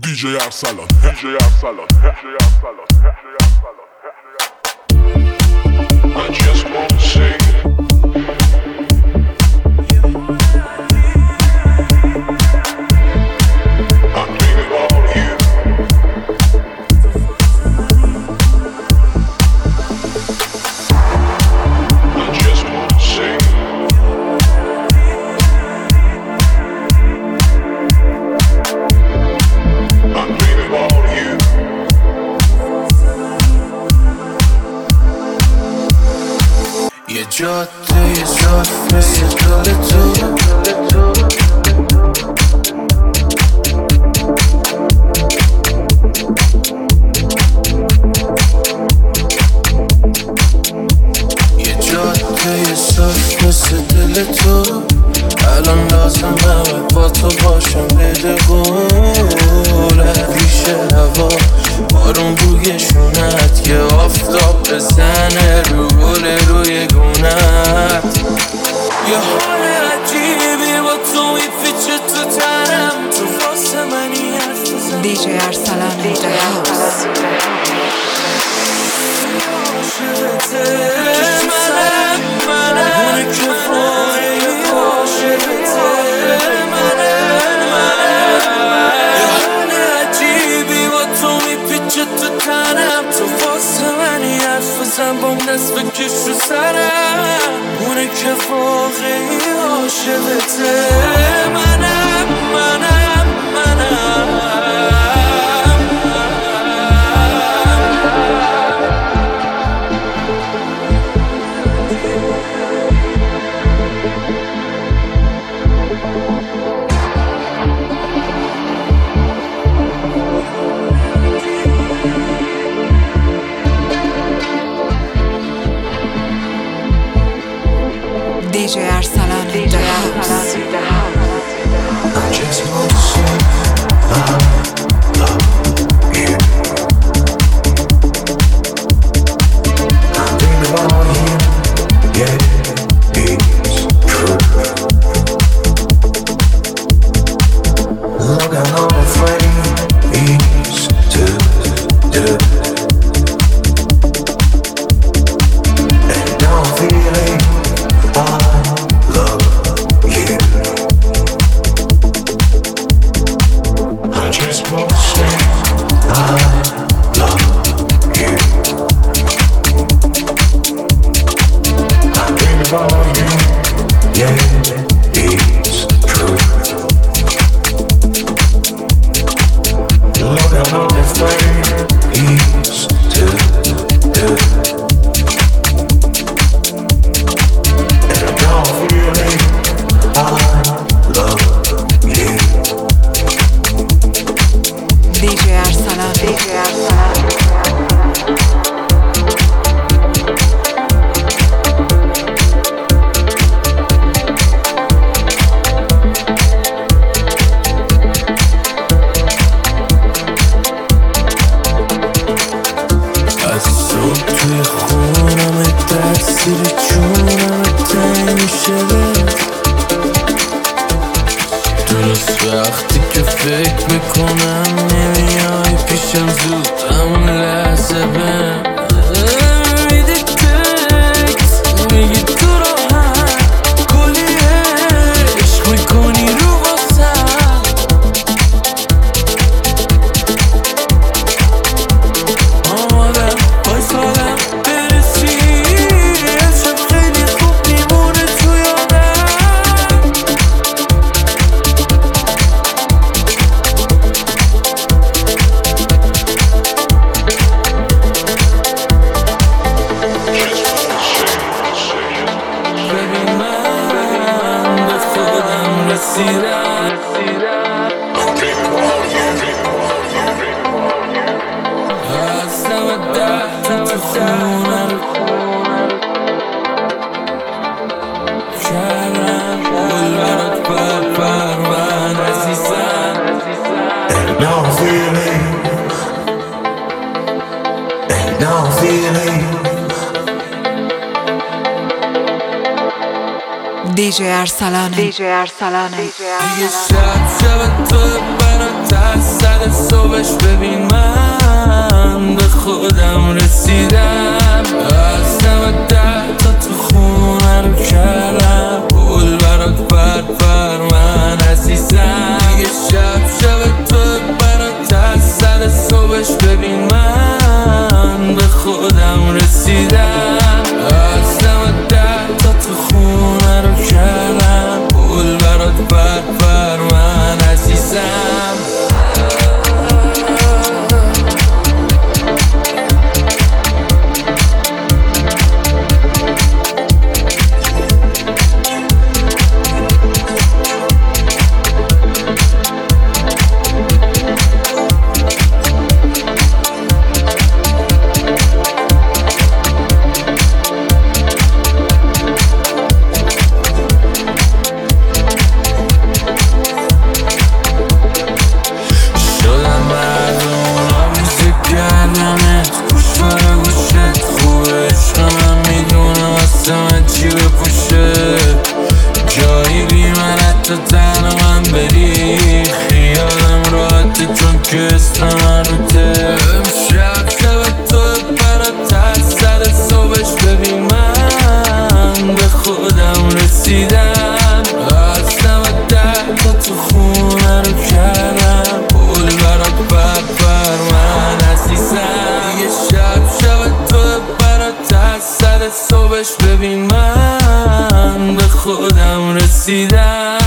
DJ Arsalan, DJ Arsalan, DJ Arsalan, DJ Arsalan. I just want to sing. I'm thinking about you. I just want to sing. I'm thinking about you. یه جاده صاف مثل دل تو یه جاده صاف مثل دل تو الان لازمه با تو باشم بدگوره ریشه هوا بارون روی شونت یه آفتاب بزنه رو گل روی گونت یه حال عجیبی با تو میفیچه تو تنم تو واسه منی حرف بزن DJ Arsalan in the house. منم که فایی عاشقته یه حال عجیبی با تو میپیچه تو تنم تو واسه منی حرف بزن بام نصف کش رو سرم اونه که واقعی عاشقته منم DJ Arsalan in the house. I just want to say I love you. I'm thinking about you, yeah, it's true. Look, I know my friend is to do. And now I'm feeling I love you. I just want to say I love you. I'm thinking about you, yeah, it's true. Look, I know this way is to do. And now I'm feeling I love you. DJ Arsalan. DJ Arsalan. از صبح توی خونم تاثیر جونم تنگ میشه درست وقتی که فکر میکنم نمیای پیشم زود همون لحظه بهم میدی تکس میگی تو راحت کلی عشق میکنی رو واسم آمادم بایستادم برسی امشب خیلی خوب میمونه تو یادم ببین من به خودم رسیدم I'm thinking about you. هستم تو خونم کردم گل برات پرون عزیزم And now I'm feeling, and now I'm feeling. DJ Arsalan. DJ Arsalan. دیگه شب تو منو ترس زده سر صبحش ببین من به خودم رسیدم. از دم 10 تا تو خونه رو کردم پول برات پر من عزیزم. دیگه شب تو برات از سر صبحش ببین من به خودم رسیدم. از دم 10 تا تو خونه رو کردم پول برات پر من عزیزم. جایی بی من حتی تنها من بری خیالم راحته چون که اسم من روته. امشب تو برات از سر صبحش ببین من به خودم رسیدم. از دم 10 تا تو خونه رو کردم پول برات پر من عزیزم. دیگه شب تو برات از سر صبحش ببین من به خودم رسیدم.